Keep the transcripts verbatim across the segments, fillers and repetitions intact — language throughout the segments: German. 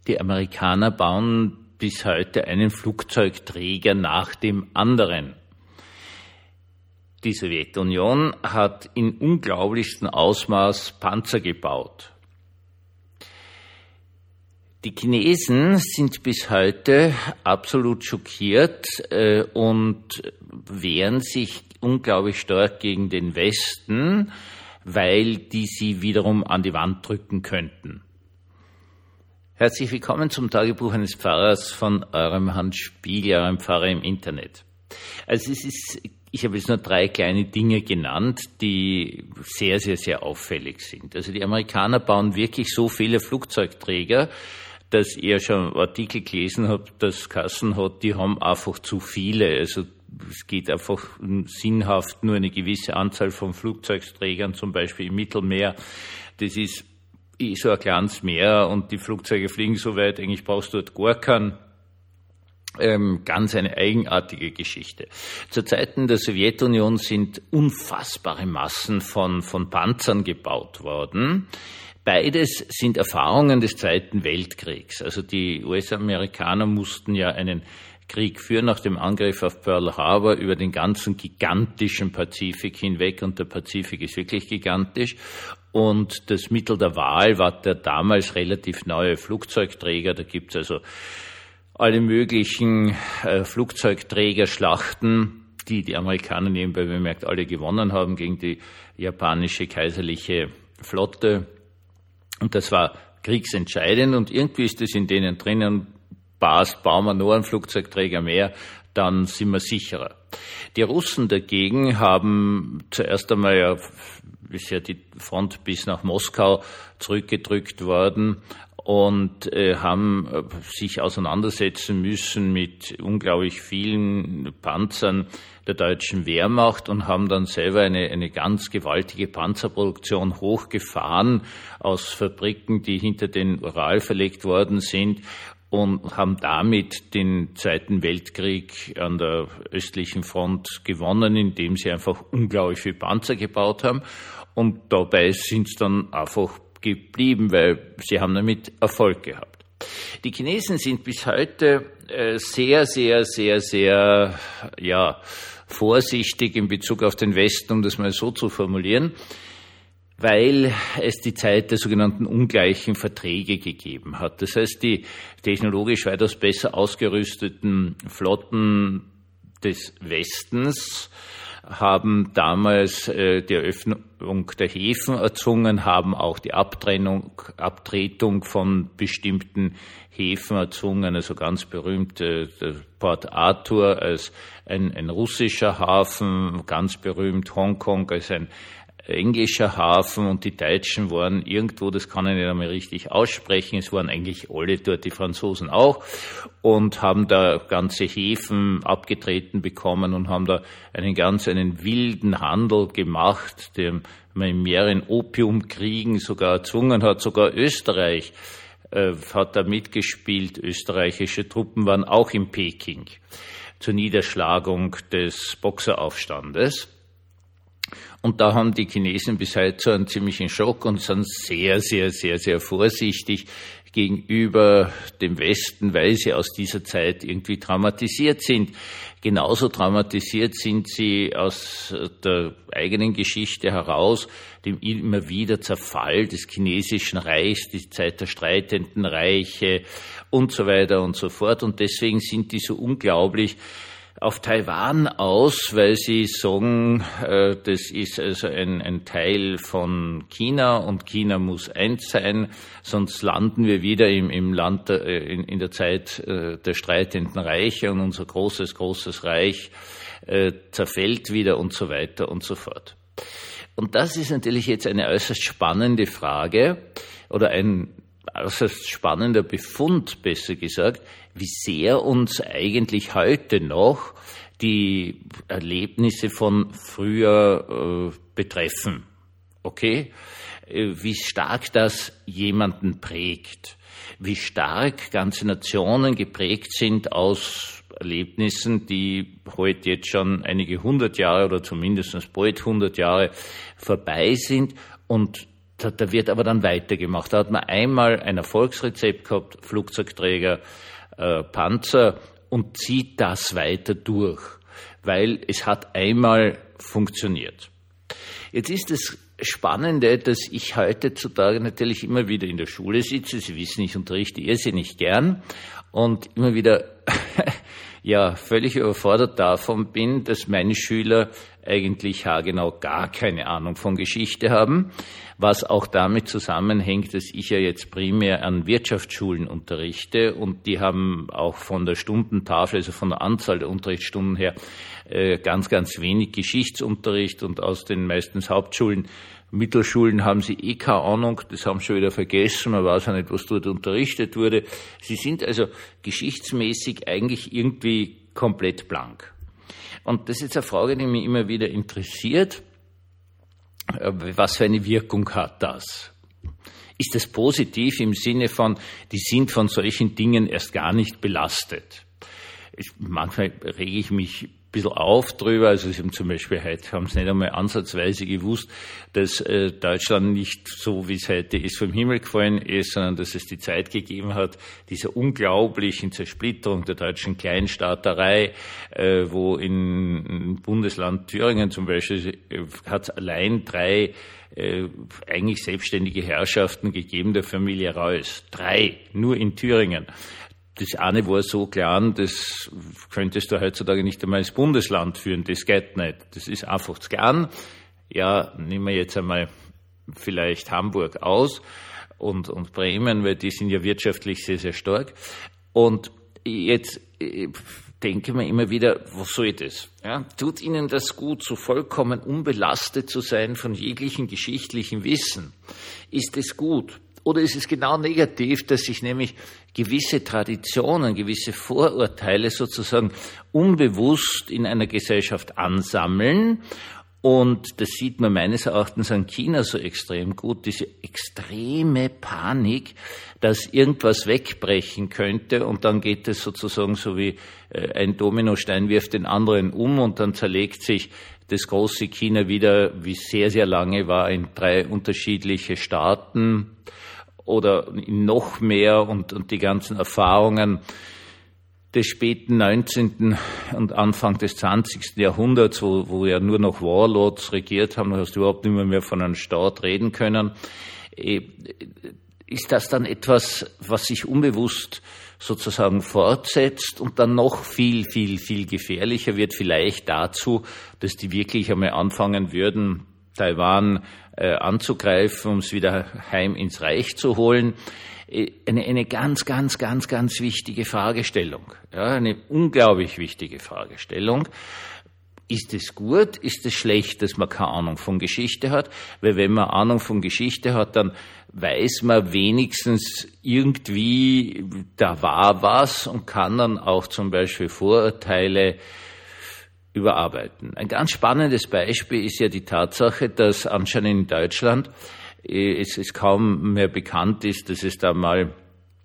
Die Amerikaner bauen bis heute einen Flugzeugträger nach dem anderen. Die Sowjetunion hat in unglaublichstem Ausmaß Panzer gebaut. Die Chinesen sind bis heute absolut schockiert äh, und wehren sich unglaublich stark gegen den Westen, weil die sie wiederum an die Wand drücken könnten. Herzlich willkommen zum Tagebuch eines Pfarrers von eurem Hans Spiegel, eurem Pfarrer im Internet. Also es ist, ich habe jetzt nur drei kleine Dinge genannt, die sehr, sehr, sehr auffällig sind. Also die Amerikaner bauen wirklich so viele Flugzeugträger, dass ihr schon Artikel gelesen habt, dass Kassen hat, die haben einfach zu viele. Also es geht einfach sinnhaft nur eine gewisse Anzahl von Flugzeugträgern, zum Beispiel im Mittelmeer. Das ist eh so ein kleines Meer und die Flugzeuge fliegen so weit, eigentlich brauchst du dort gar keinen. Ähm, ganz eine eigenartige Geschichte. Zu Zeiten der Sowjetunion sind unfassbare Massen von, von Panzern gebaut worden. Beides sind Erfahrungen des Zweiten Weltkriegs. Also die U S-Amerikaner mussten ja einen Krieg führen nach dem Angriff auf Pearl Harbor über den ganzen gigantischen Pazifik hinweg. Und der Pazifik ist wirklich gigantisch. Und das Mittel der Wahl war der damals relativ neue Flugzeugträger. Da gibt's also alle möglichen äh, Flugzeugträgerschlachten, die die Amerikaner nebenbei bemerkt alle gewonnen haben gegen die japanische kaiserliche Flotte. Und das war kriegsentscheidend und irgendwie ist das in denen drinnen, passt, bauen wir nur einen Flugzeugträger mehr, dann sind wir sicherer. Die Russen dagegen haben zuerst einmal ja bisher die Front bis nach Moskau zurückgedrückt worden und äh, haben äh, sich auseinandersetzen müssen mit unglaublich vielen Panzern der deutschen Wehrmacht und haben dann selber eine, eine ganz gewaltige Panzerproduktion hochgefahren aus Fabriken, die hinter den Ural verlegt worden sind und haben damit den Zweiten Weltkrieg an der östlichen Front gewonnen, indem sie einfach unglaublich viel Panzer gebaut haben und dabei sind es dann einfach geblieben, weil sie haben damit Erfolg gehabt. Die Chinesen sind bis heute äh, sehr, sehr, sehr, sehr, ja, vorsichtig in Bezug auf den Westen, um das mal so zu formulieren, weil es die Zeit der sogenannten ungleichen Verträge gegeben hat. Das heißt, die technologisch weitaus besser ausgerüsteten Flotten des Westens haben damals äh, die Eröffnung der Häfen erzwungen, haben auch die Abtrennung, Abtretung von bestimmten Häfen erzwungen, also ganz berühmt äh, der Port Arthur als ein, ein russischer Hafen, ganz berühmt Hongkong als ein englischer Hafen und die Deutschen waren irgendwo, das kann ich nicht einmal richtig aussprechen, es waren eigentlich alle dort, die Franzosen auch, und haben da ganze Häfen abgetreten bekommen und haben da einen ganz, einen wilden Handel gemacht, den man in mehreren Opiumkriegen sogar erzwungen hat, sogar Österreich äh, hat da mitgespielt, österreichische Truppen waren auch in Peking zur Niederschlagung des Boxeraufstandes. Und da haben die Chinesen bis heute so einen ziemlichen Schock und sind sehr, sehr, sehr, sehr vorsichtig gegenüber dem Westen, weil sie aus dieser Zeit irgendwie traumatisiert sind. Genauso traumatisiert sind sie aus der eigenen Geschichte heraus, dem immer wieder Zerfall des chinesischen Reichs, die Zeit der streitenden Reiche und so weiter und so fort. Und deswegen sind die so unglaublich auf Taiwan aus, weil sie sagen, äh, das ist also ein, ein Teil von China und China muss eins sein, sonst landen wir wieder im, im Land, der, in, in der Zeit äh, der streitenden Reiche und unser großes, großes Reich äh, zerfällt wieder und so weiter und so fort. Und das ist natürlich jetzt eine äußerst spannende Frage oder ein äußerst spannender Befund, besser gesagt, wie sehr uns eigentlich heute noch die Erlebnisse von früher äh, betreffen. Okay? Wie stark das jemanden prägt. Wie stark ganze Nationen geprägt sind aus Erlebnissen, die heute jetzt schon einige hundert Jahre oder zumindest bald hundert Jahre vorbei sind und Da, da wird aber dann weitergemacht. Da hat man einmal ein Erfolgsrezept gehabt, Flugzeugträger, äh, Panzer, und zieht das weiter durch, weil es hat einmal funktioniert. Jetzt ist das Spannende, dass ich heutzutage natürlich immer wieder in der Schule sitze. Sie wissen, ich unterrichte irrsinnig gern und immer wieder ja völlig überfordert davon bin, dass meine Schüler eigentlich haargenau gar keine Ahnung von Geschichte haben, was auch damit zusammenhängt, dass ich ja jetzt primär an Wirtschaftsschulen unterrichte und die haben auch von der Stundentafel, also von der Anzahl der Unterrichtsstunden her, ganz, ganz wenig Geschichtsunterricht und aus den meistens Hauptschulen, Mittelschulen haben sie eh keine Ahnung, das haben sie schon wieder vergessen, man weiß auch nicht, was dort unterrichtet wurde. Sie sind also geschichtsmäßig eigentlich irgendwie komplett blank. Und das ist jetzt eine Frage, die mich immer wieder interessiert. Was für eine Wirkung hat das? Ist das positiv im Sinne von, die sind von solchen Dingen erst gar nicht belastet? Ich, manchmal rege ich mich ein bisschen auf drüber, also sie haben zum Beispiel heute, haben es nicht einmal ansatzweise gewusst, dass äh, Deutschland nicht so, wie es heute ist, vom Himmel gefallen ist, sondern dass es die Zeit gegeben hat, dieser unglaublichen Zersplitterung der deutschen Kleinstaaterei, äh, wo in, im Bundesland Thüringen zum Beispiel äh, hat es allein drei äh, eigentlich selbstständige Herrschaften gegeben der Familie Reuß. Drei, nur in Thüringen. Das eine war so klein, das könntest du heutzutage nicht einmal ins Bundesland führen, das geht nicht. Das ist einfach zu klein. Ja, nehmen wir jetzt einmal vielleicht Hamburg aus und, und Bremen, weil die sind ja wirtschaftlich sehr, sehr stark. Und jetzt denke mir immer wieder, was soll das? Ja, tut Ihnen das gut, so vollkommen unbelastet zu sein von jeglichem geschichtlichen Wissen? Ist es gut? Oder ist es genau negativ, dass sich nämlich gewisse Traditionen, gewisse Vorurteile sozusagen unbewusst in einer Gesellschaft ansammeln? Und das sieht man meines Erachtens an China so extrem gut, diese extreme Panik, dass irgendwas wegbrechen könnte und dann geht es sozusagen so wie ein Dominostein wirft den anderen um und dann zerlegt sich das große China wieder, wie sehr, sehr lange war, in drei unterschiedliche Staaten oder in noch mehr und, und die ganzen Erfahrungen des späten neunzehnten und Anfang des zwanzigsten Jahrhunderts, wo, wo ja nur noch Warlords regiert haben, da hast du überhaupt nicht mehr, mehr von einem Staat reden können. Ist das dann etwas, was sich unbewusst sozusagen fortsetzt und dann noch viel, viel, viel gefährlicher wird, vielleicht dazu, dass die wirklich einmal anfangen würden, Taiwan äh, anzugreifen, um es wieder heim ins Reich zu holen? Eine, eine ganz, ganz, ganz, ganz wichtige Fragestellung. Ja, eine unglaublich wichtige Fragestellung. Ist es gut? Ist es schlecht, dass man keine Ahnung von Geschichte hat? Weil wenn man Ahnung von Geschichte hat, dann weiß man wenigstens irgendwie, da war was und kann dann auch zum Beispiel Vorurteile überarbeiten. Ein ganz spannendes Beispiel ist ja die Tatsache, dass anscheinend in Deutschland es, es kaum mehr bekannt ist, dass es da mal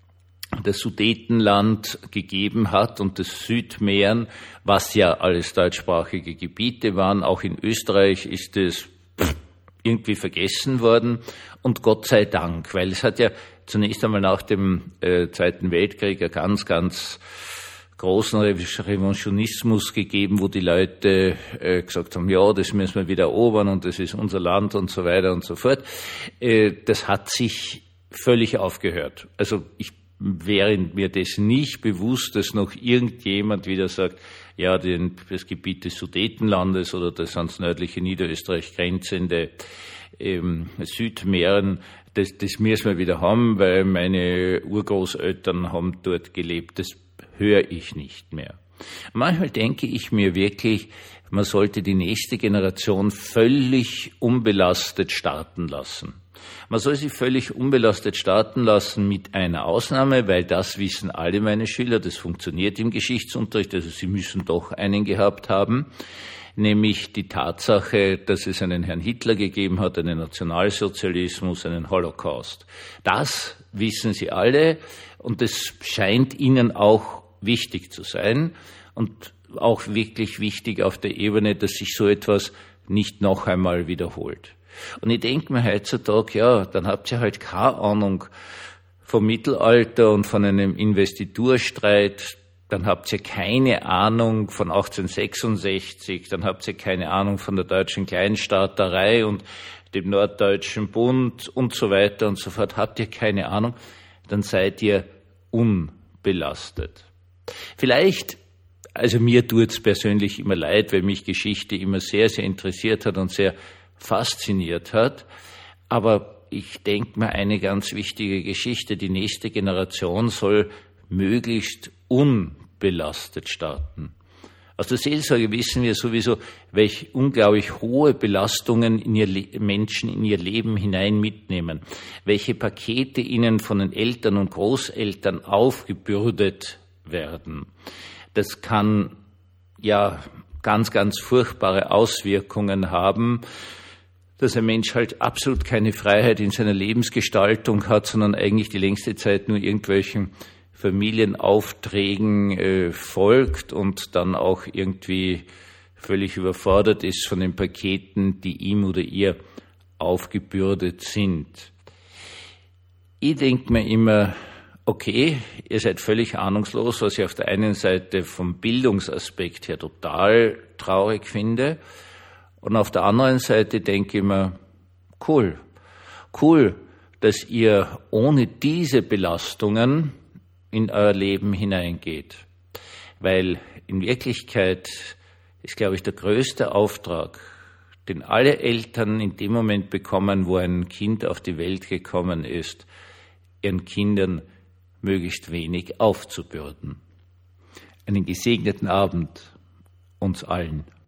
das Sudetenland gegeben hat und das Südmähren, was ja alles deutschsprachige Gebiete waren. Auch in Österreich ist es irgendwie vergessen worden und Gott sei Dank, weil es hat ja zunächst einmal nach dem äh, Zweiten Weltkrieg einen ganz, ganz großen Revisionismus gegeben, wo die Leute äh, gesagt haben, ja, das müssen wir wieder erobern und das ist unser Land und so weiter und so fort. Äh, das hat sich völlig aufgehört. Also ich wäre mir das nicht bewusst, dass noch irgendjemand wieder sagt, ja, den, das Gebiet des Sudetenlandes oder das ans nördliche Niederösterreich grenzende ähm, Südmähren, das, das müssen wir wieder haben, weil meine Urgroßeltern haben dort gelebt. Das höre ich nicht mehr. Manchmal denke ich mir wirklich, man sollte die nächste Generation völlig unbelastet starten lassen. Man soll sie völlig unbelastet starten lassen mit einer Ausnahme, weil das wissen alle meine Schüler, das funktioniert im Geschichtsunterricht, also sie müssen doch einen gehabt haben, nämlich die Tatsache, dass es einen Herrn Hitler gegeben hat, einen Nationalsozialismus, einen Holocaust. Das wissen sie alle und das scheint ihnen auch wichtig zu sein und auch wirklich wichtig auf der Ebene, dass sich so etwas nicht noch einmal wiederholt. Und ich denke mir heutzutage, ja, dann habt ihr halt keine Ahnung vom Mittelalter und von einem Investiturstreit, dann habt ihr keine Ahnung von achtzehnhundertsechsundsechzig, dann habt ihr keine Ahnung von der deutschen Kleinstaaterei und dem Norddeutschen Bund und so weiter und so fort. Habt ihr keine Ahnung, dann seid ihr unbelastet. Vielleicht, also mir tut's persönlich immer leid, weil mich Geschichte immer sehr, sehr interessiert hat und sehr fasziniert hat. Aber ich denke mir eine ganz wichtige Geschichte. Die nächste Generation soll möglichst unbelastet starten. Aus der Seelsorge wissen wir sowieso, welche unglaublich hohe Belastungen in ihr Le- Menschen in ihr Leben hinein mitnehmen, welche Pakete ihnen von den Eltern und Großeltern aufgebürdet werden. Das kann ja ganz, ganz furchtbare Auswirkungen haben, dass ein Mensch halt absolut keine Freiheit in seiner Lebensgestaltung hat, sondern eigentlich die längste Zeit nur irgendwelchen Familienaufträgen äh, folgt und dann auch irgendwie völlig überfordert ist von den Paketen, die ihm oder ihr aufgebürdet sind. Ich denke mir immer, okay, ihr seid völlig ahnungslos, was ich auf der einen Seite vom Bildungsaspekt her total traurig finde. Und auf der anderen Seite denke ich mir, cool, cool, dass ihr ohne diese Belastungen in euer Leben hineingeht. Weil in Wirklichkeit ist, glaube ich, der größte Auftrag, den alle Eltern in dem Moment bekommen, wo ein Kind auf die Welt gekommen ist, ihren Kindern möglichst wenig aufzubürden. Einen gesegneten Abend uns allen.